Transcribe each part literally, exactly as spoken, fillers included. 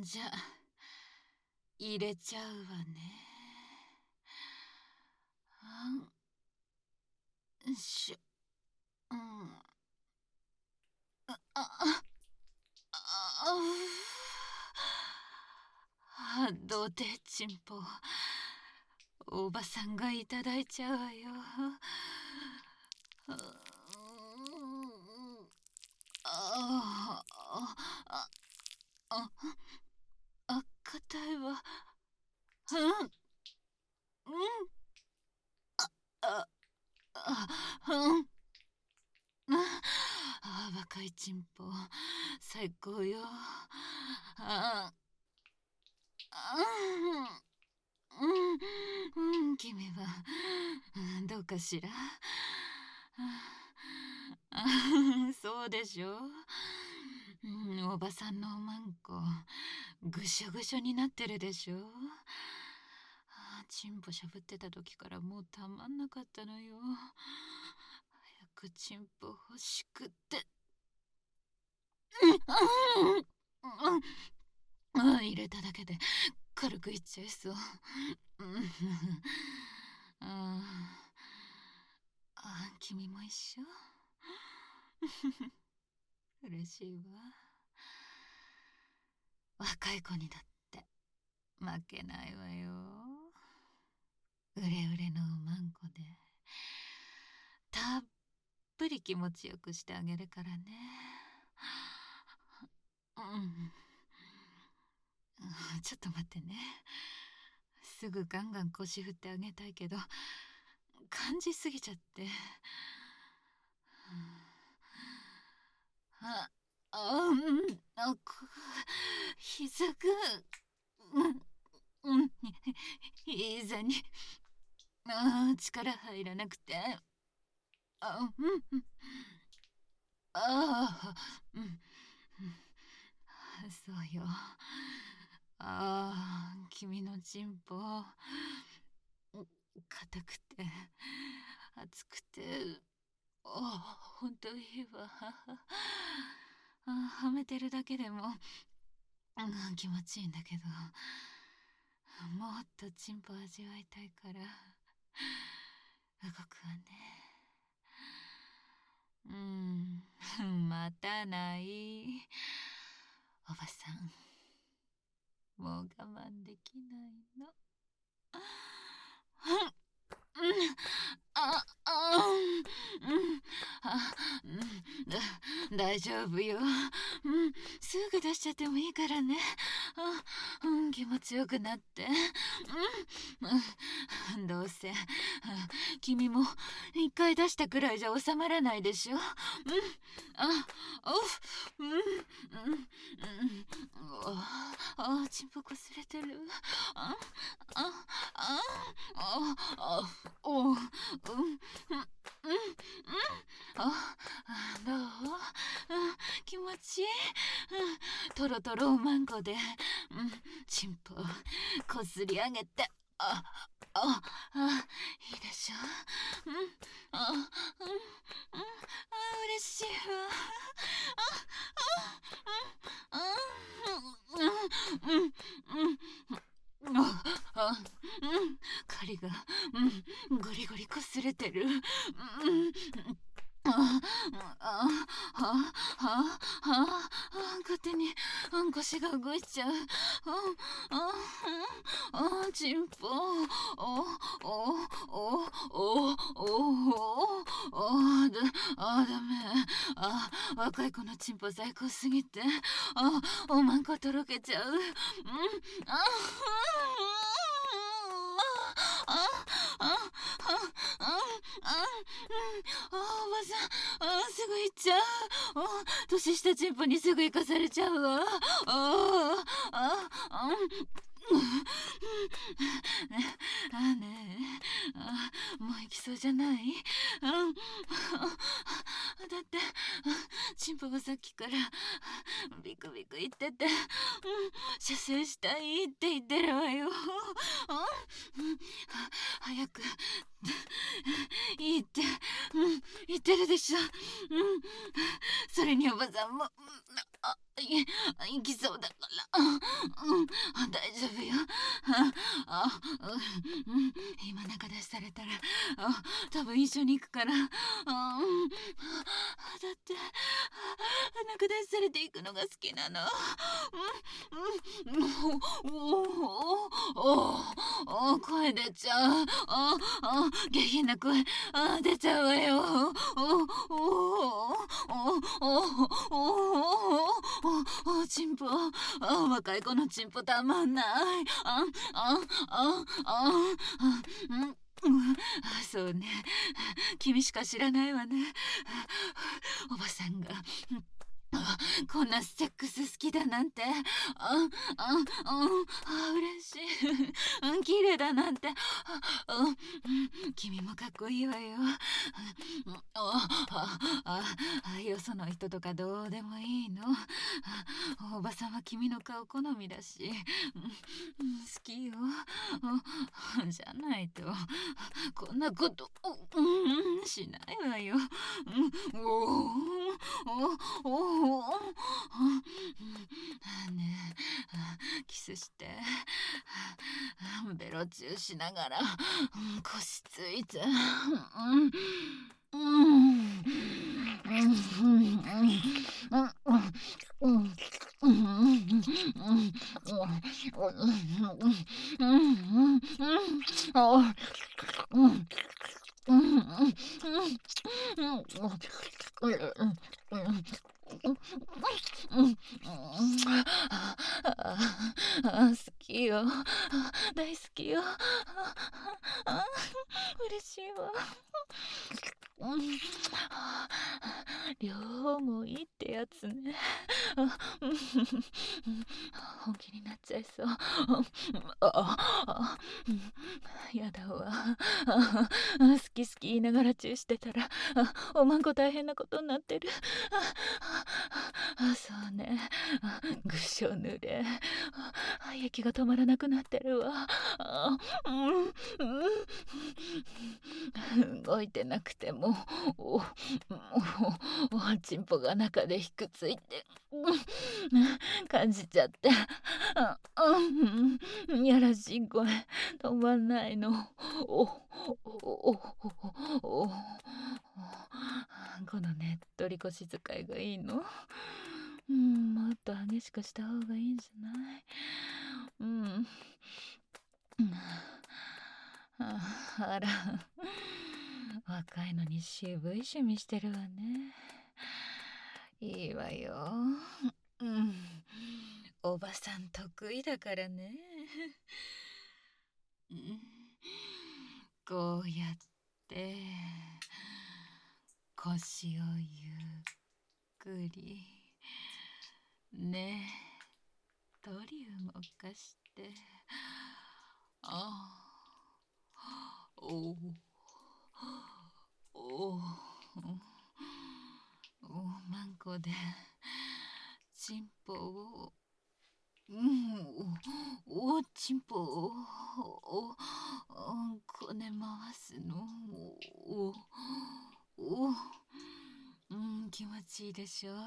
じゃ入れちゃうわね。うん、しょ、うん、ああああ、どうてちんぽ、おばさんがいただいちゃうわよ。あああああ、硬いわ。うんうんああうんあ、若いちんぽ最高よ。ああうん、うん、君は、うん、どうかしら。あそうでしょう、うん、おばさんのおまんこぐしょぐしょになってるでしょ。あチンポしゃぶってた時からもうたまんなかったのよ。早くチンポ欲しくって。うんうんうん、入れただけで軽くいっちゃいそう。うんああ、君も一緒。嬉しいわ。若い子にだって負けないわよ。うれうれのおまんこでたっぷり気持ちよくしてあげるからね。うん、ちょっと待ってね。すぐガンガン腰振ってあげたいけど感じすぎちゃって。ああうんあく膝がうんうん膝にあ力入らなくてあうんああうんそうよ。ああ君のチンポ硬くて熱くてあほんといいわ。あはめてるだけでも、うん、気持ちいいんだけどもっとチンポ味わいたいから動くわね。うん待たないおばさん、もう我慢できないの。うん、あ、あ、うん、あ、うん、だ、大丈夫よ。うん、すぐ出しちゃってもいいからね。あ、うん、気持ちよくなって。うん、どうせ、君も一回出したくらいじゃ収まらないでしょ。うん、あ、おう、うん、うん、うん、あ、あ、チンポこすれてる。あ、あ、あ、あ、あ、おう、うん、うん、うん、あ、どう、うん、気持ちいい、うん、トロトロおまんこで、うん、チンポこすり上げて、あ、あ、あ、いいでしょ。うん、あ、うん、うん、あ、嬉しいわ。あ、あ、うん、うん、うん、うん、あ、あ、うん、狩りが、うん、ゴリゴリこすれてる。うん、あ、あ、あ、あ、あ、あ、勝手に腰が動いちゃう。あ、あ、あ、チンポ、お、お、お、お、お、お、だ、あ、ダメ。あ、若い子のチンポ最高すぎて、あ、おまんことろけちゃう。うん、あ、あ、あ、あ、あ、あ、あ、おばさん、あ、すぐ行っちゃう。年下チンポにすぐ行かされちゃうわ。あ、あ、あ、あねえ、あもう行きそうじゃない？うん、だってチンポがさっきからビクビク言ってて、うん、射精したいって言ってるわよ。うん、早くいいって、うん、言ってるでしょ。うん、それにおばさんも、うんあ、い、行きそうだから。うん、うん、大丈夫よ。あ、あ、うん、今中出しされたら、あ、多分一緒に行くから。あ、うん、だって、中出しされていくのが好きなの。うん、うん、お、お、お、お、お、声出ちゃう。あ、あ、下品な声、あ、出ちゃうわよ。お、お、お、お、お、お、お、チンポ、あ、若い子のチンポたまんない。あ、あ、あ、あ、あ、うん。うん、あ、そうね。君しか知らないわね。おばさんが。あ、こんなセックス好きだなんて。あ、あ、うん、あ、嬉しい。うん、綺麗だなんて。あ、うん、君もかっこいいわよ。あ、あ、あ、あ、よその人とかどうでもいいの。あ、おばさんは君の顔好みだし、うん、好きよ。じゃないとこんなこと、うん、しないわよ。うん、おお、おお、おお、ねえ、キスして、ベロチューしながら、腰ついて、うん、うん、好きよ、大好きよ。嬉しいわ。うん、両方もいいってやつね。本気になっちゃいそう。あ、やだわ。好き好き言いながらチューしてたら、おまんこ大変なことになってる。あ、そうね。ぐっしょ濡れ。息が止まらなくなってるわ。動いてなくても、お、お、お、ちんぽが中でひくついて、感じちゃって、うん、やらしい声止まんないの。お、お、お、お、お、このねっとり腰使いがいいの。うん、もっと激しくした方がいいんじゃない？うん。あ、あら、若いのに渋い趣味してるわね。いいわよ。うん。おばさん得意だからね。うん、こうやって腰をゆっくりねっとり動かして、あ、お、お、おまんこでちんぽを、うん、お、おちんぽを、お、こね回すの。お、お、うん、気持ちいいでしょ。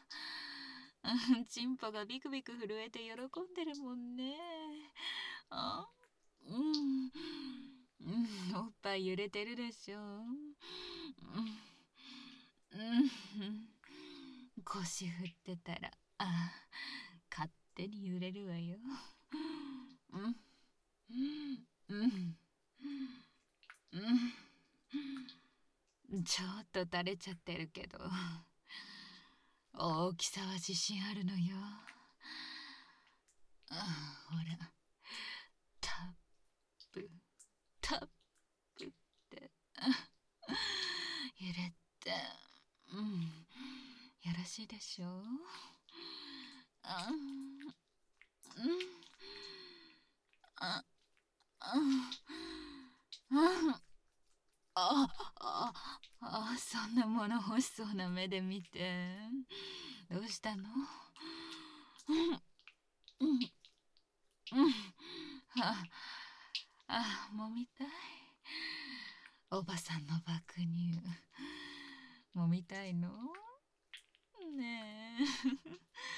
ちんぽがビクビク震えて喜んでるもんね。あ、うん、うん、おっぱい揺れてるでしょ。うん、うん、腰振ってたら、あ、勝手に揺れるわよ。うん、うん、うん、うん、ちょっと垂れちゃってるけど、大きさは自信あるのよ。あ、ほら、タップ、タップって、揺れて、うん、よろしいでしょう。あ、うん、あ、あ、あ、あ、あ、そんなもの欲しそうな目で見て。どうしたの？うん、うん、うん。あ、あ、もみたい。おばさんの爆乳。もみたいの？ねえ。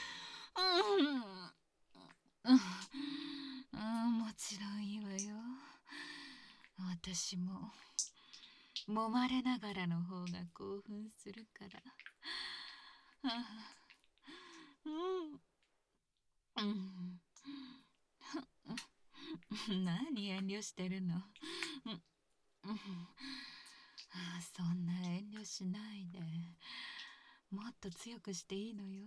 うん、もちろんいいわよ。私も揉まれながらの方が興奮するから。うん、何遠慮してるの。うん、そんな遠慮しないで。もっと強くしていいのよ。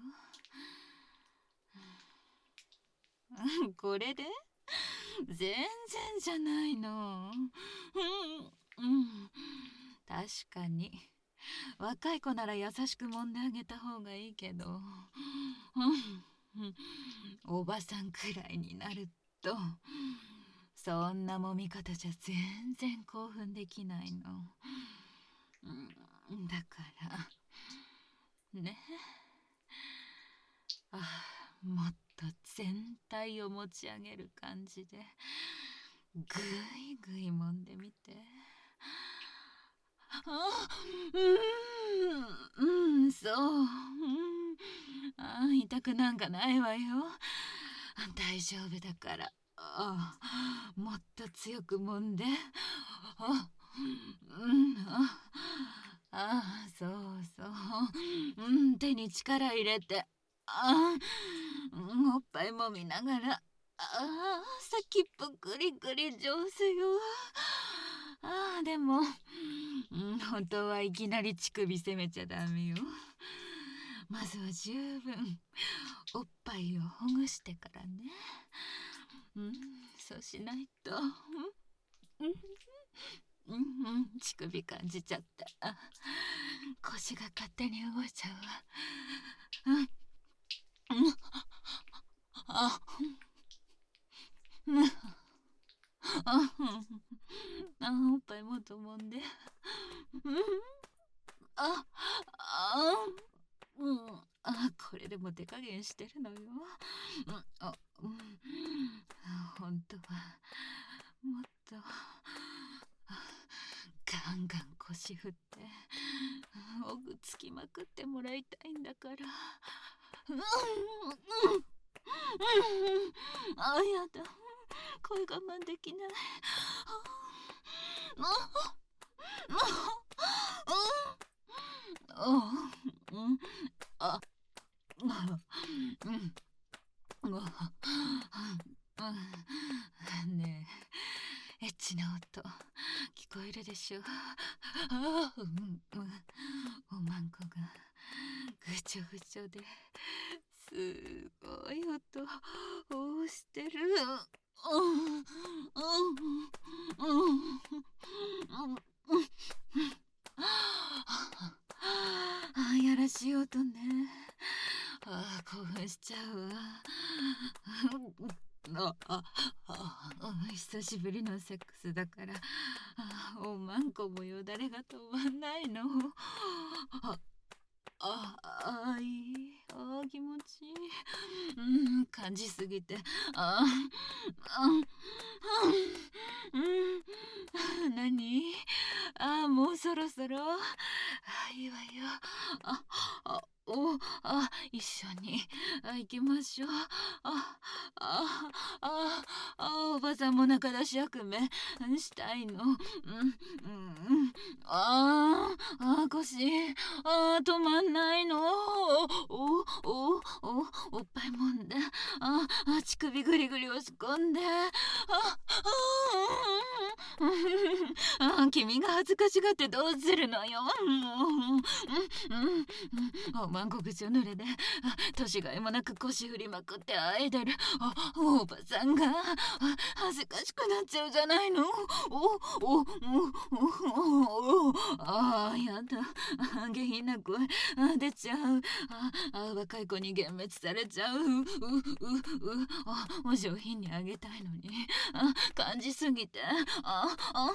これで全然じゃないの。うん、うん、確かに若い子なら優しく揉んであげた方がいいけど、うん、おばさんくらいになるとそんな揉み方じゃ全然興奮できないの。うん、だからね。あ、もっと全体を持ち上げる感じでぐいぐい揉んでみて。あ、うん、うん、そう、うん、あ、痛くなんかないわよ。大丈夫だから。あ、もっと強く揉んで。あ、うん、あ、あ、そうそう、うん、手に力入れて。あ、うん、おっぱい揉みながら。あ、先っぽぐりぐり上手よ。あ、でも、うん、本当はいきなり乳首攻めちゃダメよ。まずは十分おっぱいをほぐしてからね。うん、そうしないと。うん、うん、うん、乳首感じちゃった。腰が勝手に動いちゃうわ。うん、うん、あ、うん、あ、あ、おっぱいもっと揉んで。うん、あ、あ、うん、あ、これでも手加減してるのよ。うん、あ、うん、本当はもっとガンガン腰振っておぐつきまくってもらいたいんだから。うん、うん、うん、あ、やだ、声我慢できない。あ、あ、うん、あ、うん、ねえ、エッチな音聞こえるでしょ。あ、うん、うん、おまんこがぐちょぐちょですごい音をしてる。うん、うん、うん、うん、あ、やらしい音ね。あ、興奮しちゃうわ。あ、あ、あ、久しぶりのセックスだから、あ、おまんこもよだれが止まんないの。あ、あ、あ、いい、あ、気持ちいい。うん、感じすぎて、あ、あ、うん、何？あ、もうそろそろ。あ、いいわよ。あ、あ、お、あ、一緒に、あ、行きましょう。あ、あ、あ、あ、おばさんも中出し役目したいの。うん、うん、あ、あ、腰、あ、止まんないの。お、お、お、おっぱいもんで、あ、あ、乳首ぐりぐり押し込んで、あ、あ、あ、君が恥ずかしがってどうするのよ。おまんこぐちょ濡れで、年がいもなく腰振りまくってアイドル、お、おばさんが恥ずかしくなっちゃうじゃないの。お、お、お、お、お、あ、やだ、下品な声出ちゃう。あ、若い子に幻滅されちゃう。う、う、う、あ、お上品にあげたいのに、あ、感じすぎて、あ、あ、あ、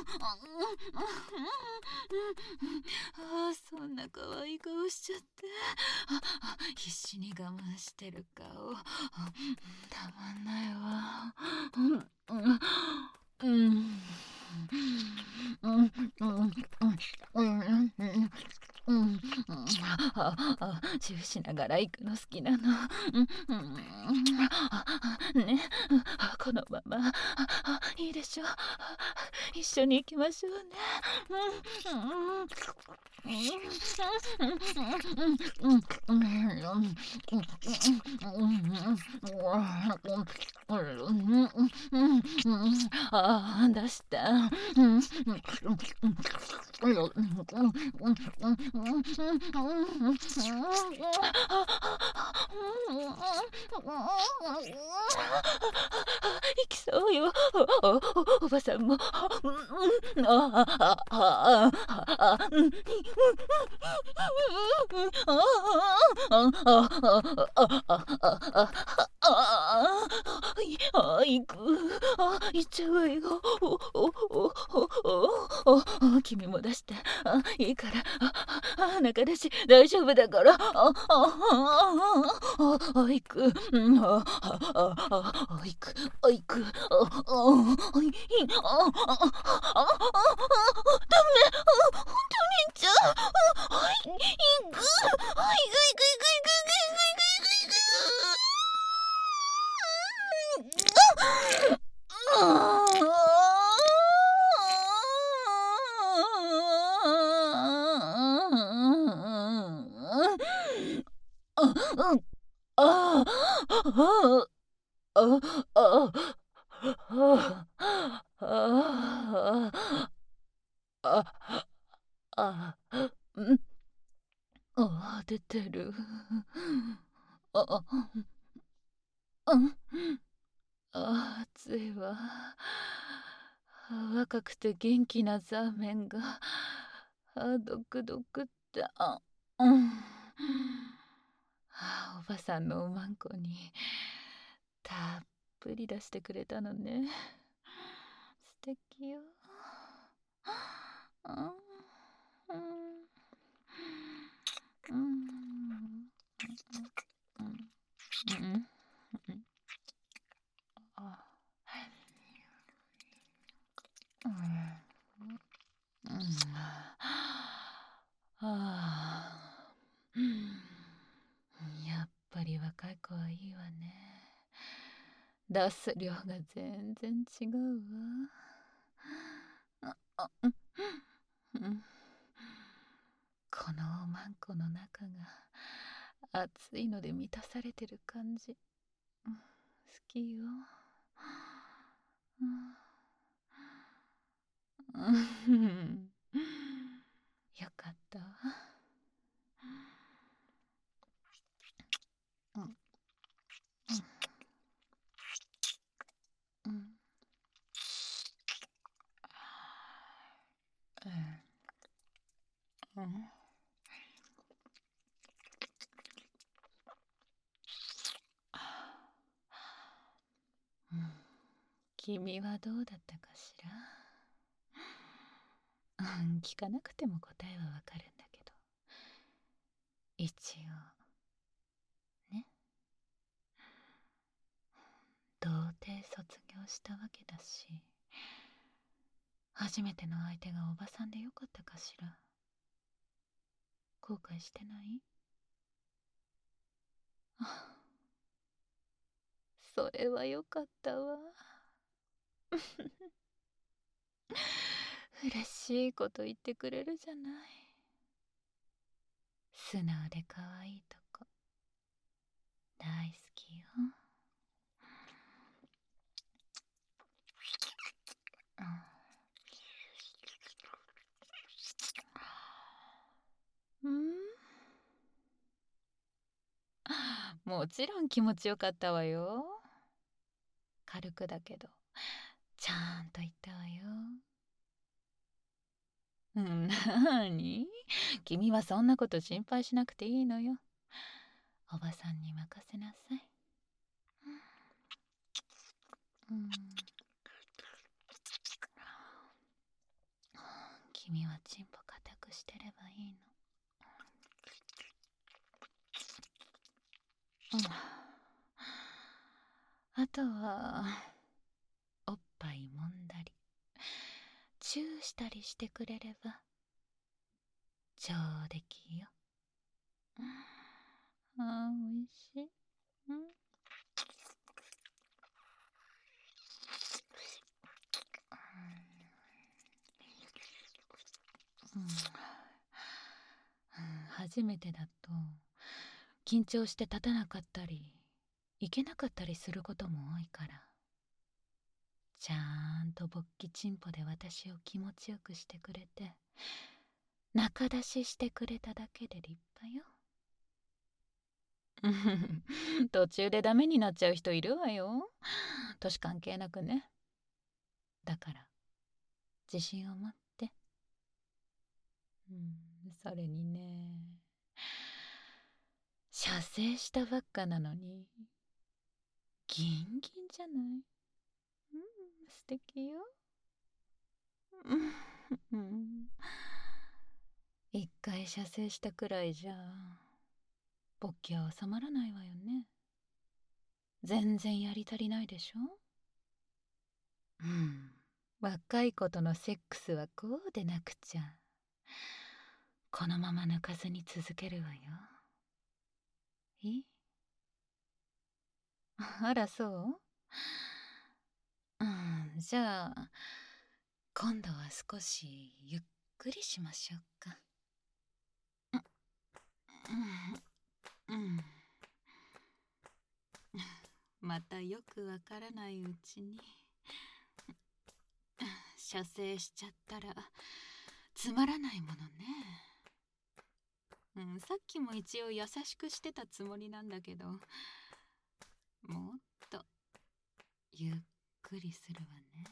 あ、そんな可愛い顔しちゃって、あ、必死に我慢してる顔、たまんないわ。うん、うん、うん、うん、うん、うん、うん、うん、 チューしながら行くの好きなの。うんうんね、このままいいでしょう。一緒に行きましょうね。ああ、出した。行きそうよ。お、お、おばさんも。ああああああうんうんああああああ行く。あ行っちゃうわよ。おおおおお君も出して。あいいから。あ中だし大丈夫だから。ああああ行く。あああ行く。あ行く。ああああああダメ。本当にじゃあ行く。行く行く行く行く行く行く行くあ、出てる。あ、あ、あ、暑いわ。若くて元気なザーメンが、あ、ドクドクって、あ、うん。あ、おばさんのおまんこに、たっぷり出してくれたのね。素敵よ。うん。うん。うん。うん。うん。あ。うん。うん。ああ。やっぱり若い子はいいわね。出す量が全然違うわ。あ、あ、うん。うん。このおまんこの中が熱いので満たされてる感じ。好きよ。うん、よかったわ。うん、うん、うん、うん。君はどうだったかしら。うん、聞かなくても答えはわかるんだけど、一応ね、童貞卒業したわけだし、初めての相手がおばさんでよかったかしら。後悔してない？あ、それはよかったわ。嬉しいこと言ってくれるじゃない。素直で可愛いとこ大好きよ。うん、もちろん気持ちよかったわよ。軽くだけどちゃんと言ったわよ。うん、なーに、君はそんなこと心配しなくていいのよ。おばさんに任せなさい。うん、君はチンポ固くしてればいいの。うん、あとはおっぱい揉んだりチューしたりしてくれれば上出来よ。 あー、おいしい。うん。うん、初めてだと緊張して立たなかったりいけなかったりすることも多いから、ちゃんと勃起チンポで私を気持ちよくしてくれて中出ししてくれただけで立派よ。途中でダメになっちゃう人いるわよ、年関係なくね。だから自信を持って。うん、それにね、射精したばっかなのにギンギンじゃない？うん、素敵よ。うん、一回射精したくらいじゃ勃起は収まらないわよね。全然やり足りないでしょ。うん、若い子とのセックスはこうでなくちゃ。このまま抜かずに続けるわよ。いい？あら、そう？うん、じゃあ今度は少しゆっくりしましょうか。うん、うん、またよくわからないうちに射精しちゃったらつまらないものね。うん、さっきも一応優しくしてたつもりなんだけど、もっとゆっくりするわね。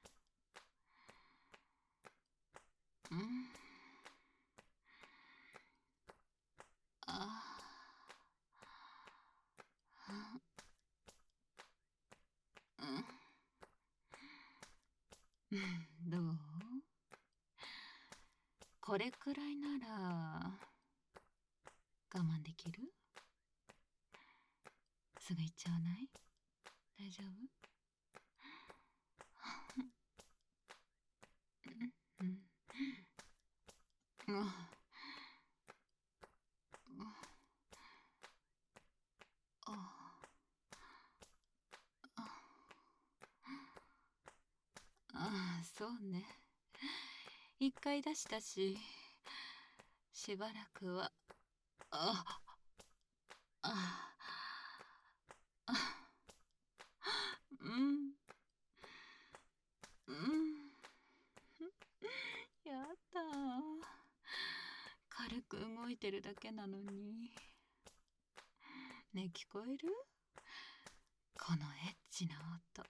うん、ああ、うん、どう？これくらいなら我慢できる？すぐ行っちゃわない？大丈夫？うん、うん、ああ、そうね。一回出したし、しばらくは、あ、あ、あ、うん、うん。やだ。軽く動いてるだけなのに。ね、聞こえる？このエッチな音。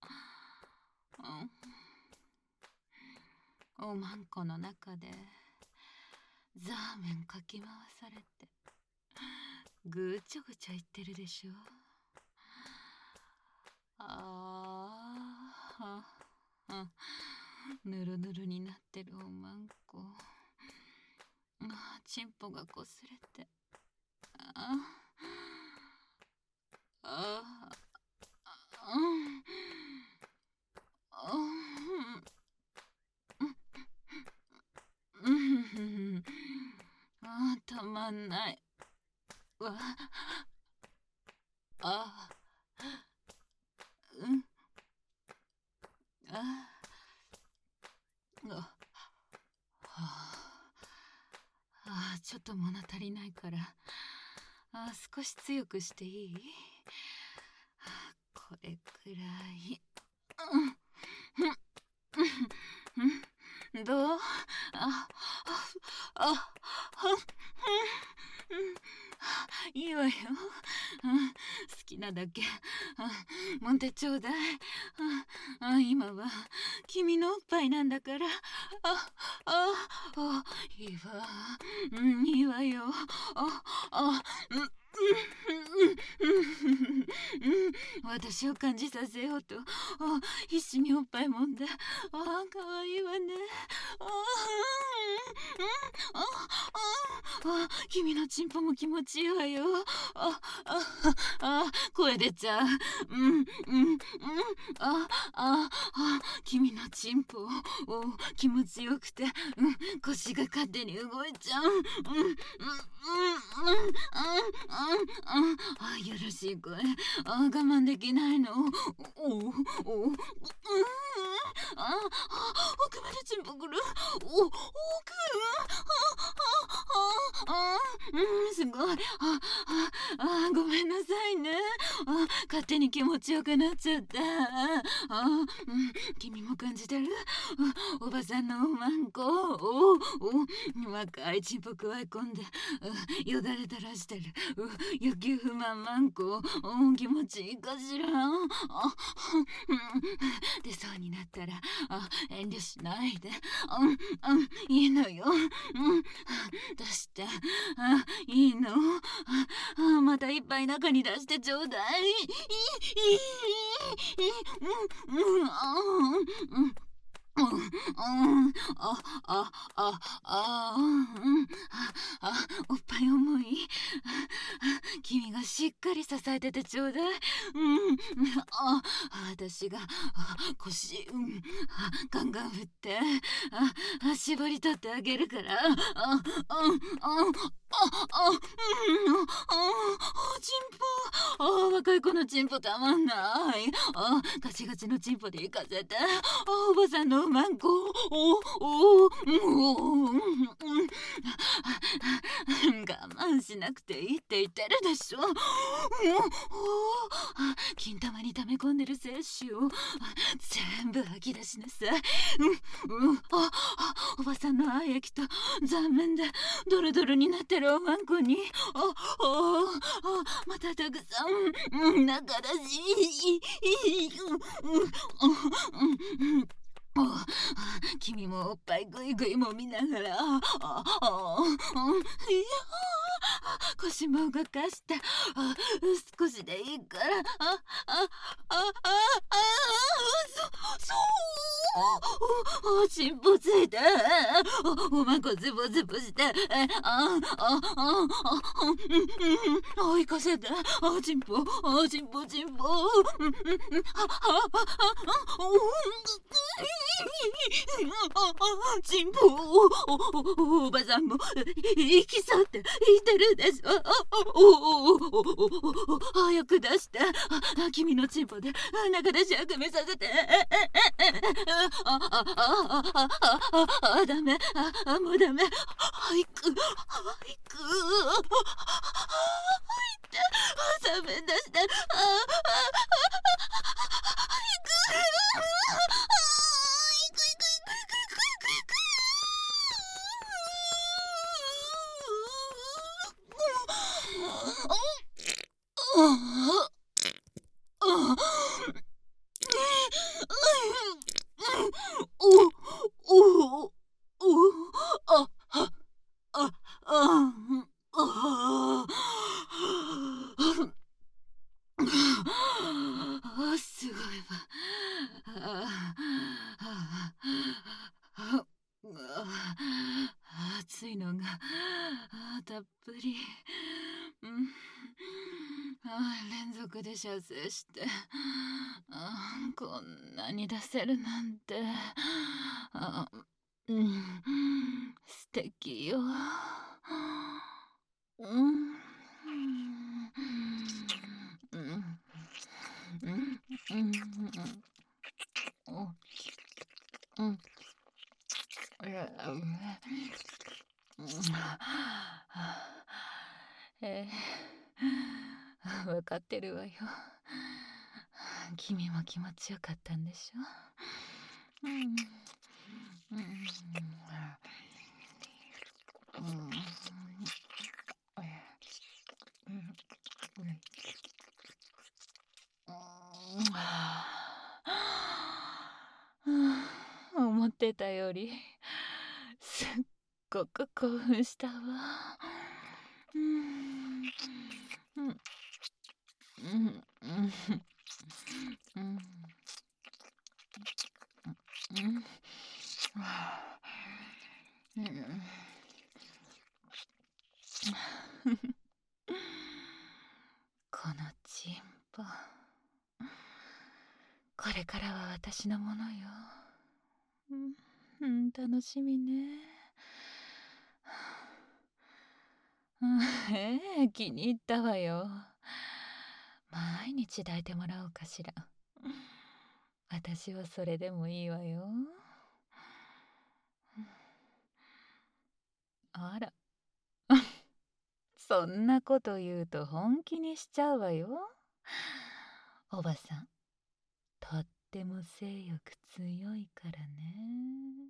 うん、おまんこの中でザーメンかき回されてぐちょぐちょ言ってるでしょ。ああ、あ、ぬるぬるになってるおまんこ。あ、チンポがこすれて、ああ、うん、うん、あ、たまんない。わ、あ、うん、あ、あ、はあ、あ、ちょっと物足りないから、あ、少し強くしていい？これくらい。うん、どう？あ、あ、あ、いいわよ。好きなだけもんでちょうだい。今は君のおっぱいなんだから。あ、あ、あ、いいわ。うん、いいわよ。あ、あ、うん。私を感じさせようと必死におっぱいもんで、ああ、かわいいわね。ああ、ああ、君のチンポも気持ちいいわよ。ああ、あ、声出ちゃう。うん、うん、うん、ああ、あ、君のチンポ気持ちよくて、うん、腰が勝手に動いちゃう。うん、うん、うん、うん、うん、 あ、よろしいかい。あ、我慢できないの。おお、おお、うん、あ、あ、奥までチンポくる。お、奥、あ、あ、あ、うん、すごい。あ、あ、あ、ごめんなさいね。あ、勝手に気持ちよくなっちゃった。あ、うん、君も感じてる？おばさんのおまんこ。おお、お、若いチンポくわえ込んで、よだれ垂らしてる。欲求不満マンコ。お、気持ちいいかしら。あ、出そうになったら、あ、遠慮しないで。うん、うん、いいのよ。うん、出して。あ、いいの。あ、また一杯中に出してちょうだい。いい、いい、いい、いい、うん、うん、あ、うん、うん。うん、うん、あ、あ、あ、あ、うん、あ、あ、おっぱい重い。あ、君がしっかり支えててちょうだい。うん、あ、私が、あ、腰、うん、あ、ガンガン振って、あ、あ、絞り取ってあげるから。あ、あ、あ、あ、あ、あ、うん、あ、チンポ。あ、若い子のチンポたまんない。あ、ガチガチのチンポで行かせて。あ、おばさんのマンコ。お、お、お、うん、我慢しなくていいって言ってるでしょ。もう、金玉に溜め込んでる精子を全部吐き出しなさい。うん、うん、あ、あ、おばさんの愛液と残面でドロドロになってるおまんこに、あ、あ、あ、またたくさん、うん、中だし、いい、いい、うん、うん、うん、うん。あ、君もおっぱいぐいぐいも見ながら、あ、あ、あ、うん、いや、腰も動かして、あ、少しでいいから、あ、あ、あ、あ、あ、そ、そう、お、お、ちんぽついて、お、おまんこズボズボして、あ、あ、あ、あ、うん、うん、追い越せて、あ、ちんぽ、あ、ちんぽ、ちんぽ、うん、うん、あ、あ、あ、あ、うん、チンポ、おばさんも行きそうって言ってるでしょ。早く出して、君のチンポで中出しあくめさせて。あ、あ、あ、あ、あ、あ、ダメ、あ、もうダメ。はいく、はいく、はいって、さめ出して、あ、あ、はいく。すごいわ。暑いのがたっぷり。うん、連続で射精して、こんなに出せるなんて、あ、うん、素敵よ。うん、うん、うん、うん、うん、うん、えー、分かってるわよ。君も気持ちよかったんでしょ。うん、うん、うん、思ってたよりすっごく興奮したわ。うん、うん、うん、うん、うん、うん、うん、このチンポ、これからは私のものよ。うん、楽しみね。 ええ、気に入ったわよ。毎日抱いてもらおうかしら。私はそれでもいいわよ。あら、そんなこと言うと本気にしちゃうわよ。おばさん、とっても性欲強いからね。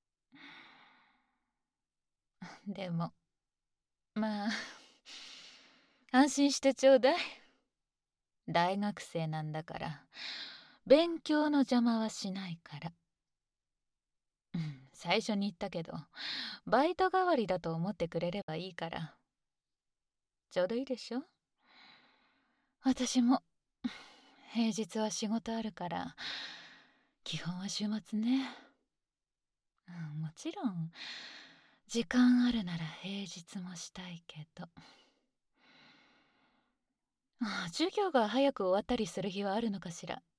でも、まあ、安心してちょうだい。大学生なんだから、勉強の邪魔はしないから。うん、最初に言ったけど、バイト代わりだと思ってくれればいいから。ちょうどいいでしょ。私も平日は仕事あるから、基本は週末ね。うん、もちろん時間あるなら平日もしたいけど。あ、授業が早く終わったりする日はあるのかしら。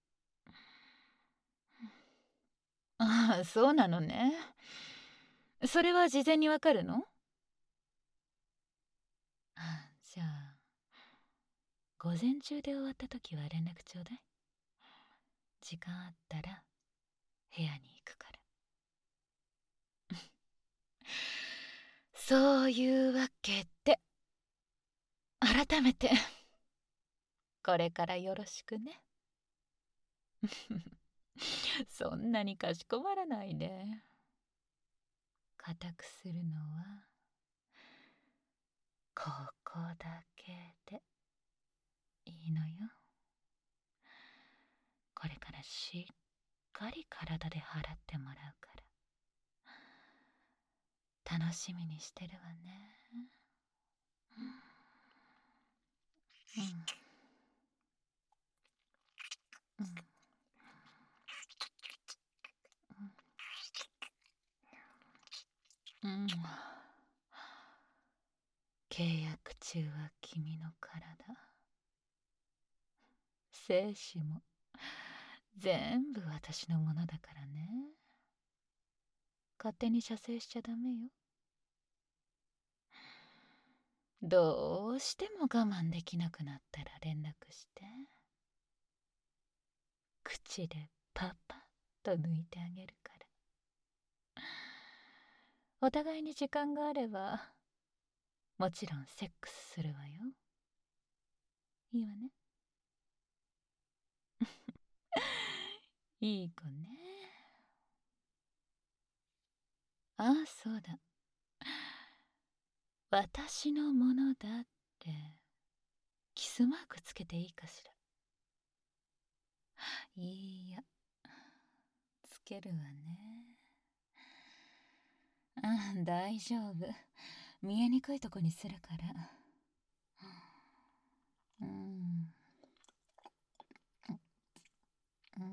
ああ、そうなのね。それは事前にわかるの？あ、じゃあ午前中で終わった時は連絡ちょうだい。時間あったら部屋に行くから。そういうわけで、改めてこれからよろしくね。そんなにかしこまらないで。固くするのはここだけでいいのよ。これからしっかり体で払ってもらうから楽しみにしてるわね。うん、うん、うん、うん。契約中は君の体、精子も全部私のものだからね。勝手に射精しちゃダメよ。どうしても我慢できなくなったら連絡して。口でパパッと抜いてあげるから。お互いに時間があればもちろんセックスするわよ。いいわね。いい子ね。ああ、そうだ。私のものだってキスマークつけていいかしら。いいや、つけるわね。あ、大丈夫。見えにくいとこにするから。うん、うん。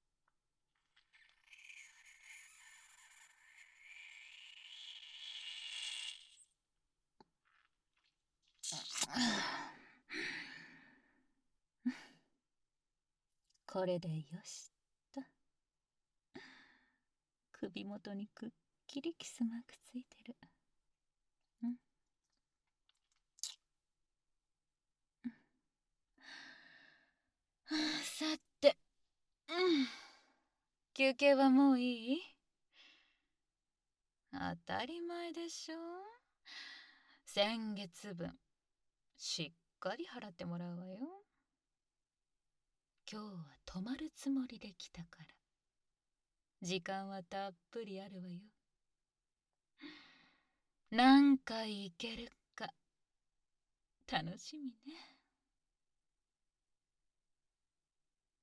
これでよしと。首元にくっきりキスマークついてる。うん、さて、うん、休憩はもういい？当たり前でしょ。先月分しっかり払ってもらうわよ。今日は泊まるつもりで来たから時間はたっぷりあるわよ。何回行けるか楽しみね。